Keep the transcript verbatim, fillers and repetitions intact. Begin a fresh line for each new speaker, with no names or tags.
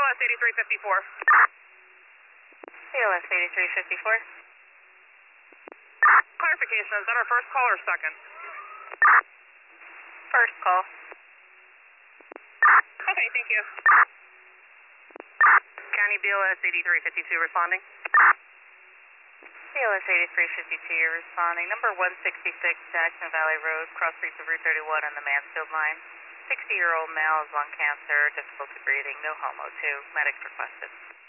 O S eighty-three fifty-four.
B O S eighty-three fifty-four.
Clarification, is that our first call or second?
First call.
Okay, thank you. County B O S eighty-three fifty-two responding.
B O S eighty-three fifty-two, you're responding. Number one sixty-six, Jackson Valley Road, cross streets of Route thirty-one on the Mansfield line. sixty-year-old male has lung cancer, difficulty breathing, no homo two. Medics requested.